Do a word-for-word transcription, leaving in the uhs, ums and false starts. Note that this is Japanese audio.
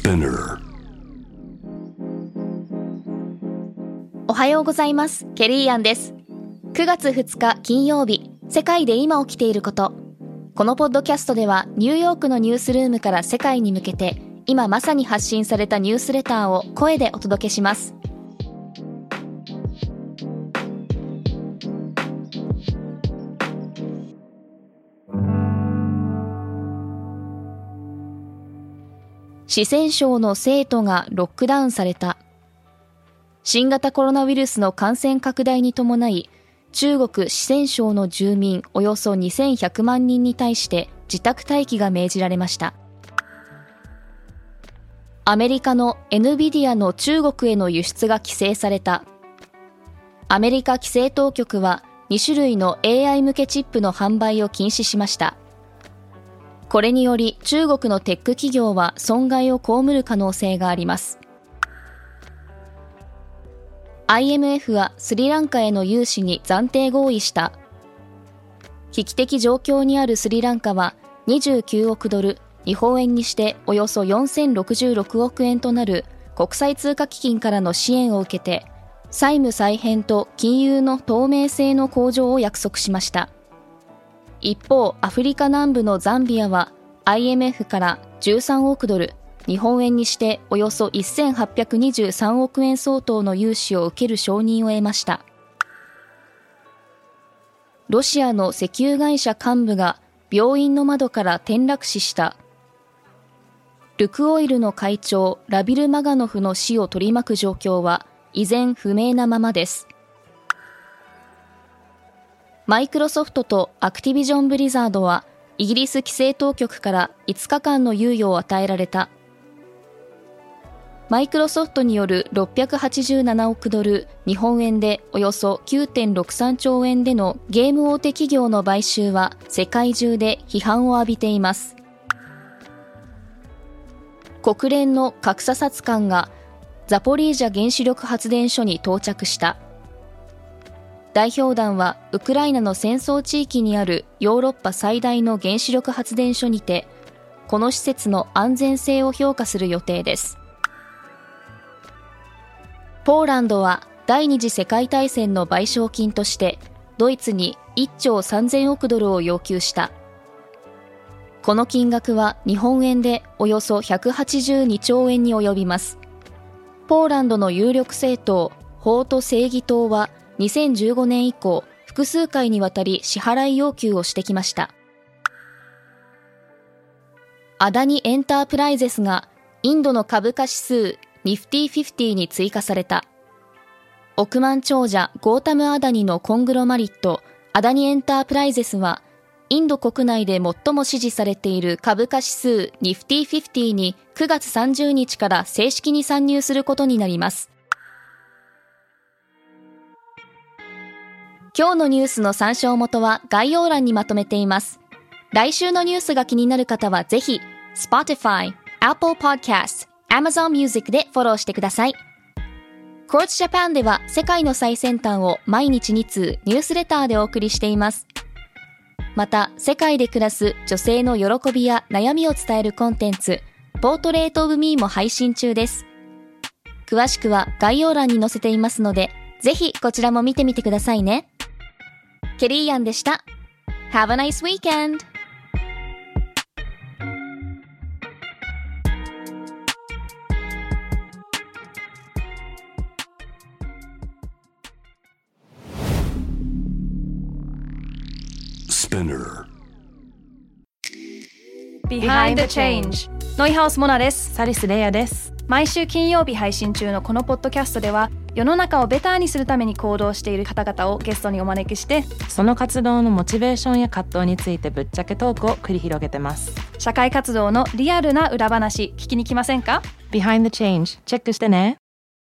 Spinner。 おはようございます。ケリーアンです。くがつふつか金曜日、世界で今起きていること。このポッドキャストではニューヨークのニュースルームから世界に向けて今まさに発信されたニュースレターを声でお届けします。四川省の成都がロックダウンされた。新型コロナウイルスの感染拡大に伴い、中国四川省の住民およそにせんひゃくまんにんに対して自宅待機が命じられました。アメリカの エヌビディア の中国への輸出が規制された。アメリカ規制当局はにしゅるいの エーアイ 向けチップの販売を禁止しました。これにより中国のテック企業は損害を被る可能性があります。アイエムエフ はスリランカへの融資に暫定合意した。危機的状況にあるスリランカはにじゅうきゅうおくドル、日本円にしておよそよんせんろくじゅうろくおくえんとなる国際通貨基金からの支援を受けて、債務再編と金融の透明性の向上を約束しました。一方、アフリカ南部のザンビアは アイエムエフ からじゅうさんおくドル、日本円にしておよそせんはっぴゃくにじゅうさんおくえん相当の融資を受ける承認を得ました。ロシアの石油会社幹部が病院の窓から転落死した。ルクオイルの会長ラビル・マガノフの死を取り巻く状況は依然不明なままです。マイクロソフトとアクティビジョン・ブリザードはイギリス規制当局からいつかかんの猶予を与えられた。マイクロソフトによるろっぴゃくはちじゅうななおくドル、日本円でおよそ きゅうてんろくさんちょうえんでのゲーム大手企業の買収は世界中で批判を浴びています。国連の核査察官がザポリージャ原子力発電所に到着した。代表団はウクライナの戦争地域にあるヨーロッパ最大の原子力発電所にて、この施設の安全性を評価する予定です。ポーランドは第二次世界大戦の賠償金としてドイツにいっちょうさんぜんおくドルを要求した。この金額は日本円でおよそひゃくはちじゅうにちょうえんに及びます。ポーランドの有力政党法と正義党はにせんじゅうごねん以降複数回にわたり支払い要求をしてきました。アダニエンタープライゼスがインドの株価指数ニフティフィフティに追加された。億万長者ゴータム・アダニのコングロマリットアダニエンタープライゼスはインド国内で最も支持されている株価指数ニフティフィフティにくがつさんじゅうにちから正式に参入することになります。今日のニュースの参照元は概要欄にまとめています。来週のニュースが気になる方はぜひ Spotify、Apple Podcast、Amazon Music でフォローしてください。Quartz Japan では世界の最先端を毎日につうニュースレターでお送りしています。また、世界で暮らす女性の喜びや悩みを伝えるコンテンツ、ポートレートオブミーも配信中です。詳しくは概要欄に載せていますので、ぜひこちらも見てみてくださいね。ケリーアンでした。Have a nice weekend! Spinner。 Behind the Change ノイハウスモナです。 サリスレイヤです。 毎週金曜日配信中のこのポッドキャストでは世の中をベターにするために行動している方々をゲストにお招きして、 その活動のモチベーションや葛藤についてぶっちゃけトークを繰り広げてます。 社会活動のリアルな裏話聞きに来ませんか？ Behind the Change チェックしてね。